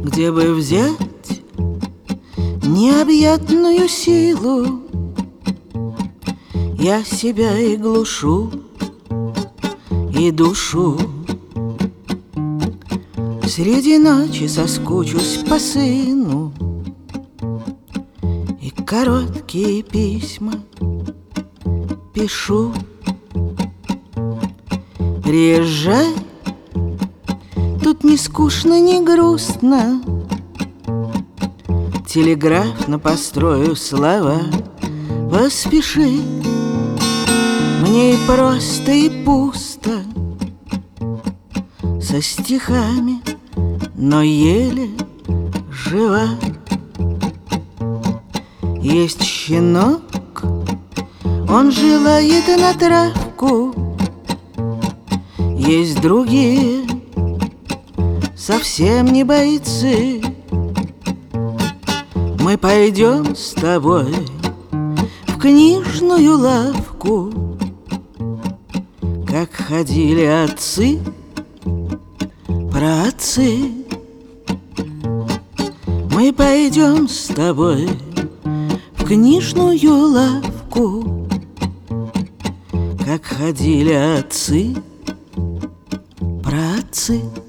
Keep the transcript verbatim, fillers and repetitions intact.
Где бы взять необъятную силу, я себя и глушу, и душу. Среди ночи соскучусь по сыну, и короткие письма пишу. Приезжай, тут не скучно, не грустно. Телеграфно построю слова. Поспеши, мне и просто, и пусто со стихами, но еле жива. Есть щенок, он желает на травку. Есть другие, совсем не бойцы. Мы пойдем с тобой в книжную лавку, как ходили отцы, праотцы. Мы пойдем с тобой в книжную лавку, как ходили отцы, праотцы.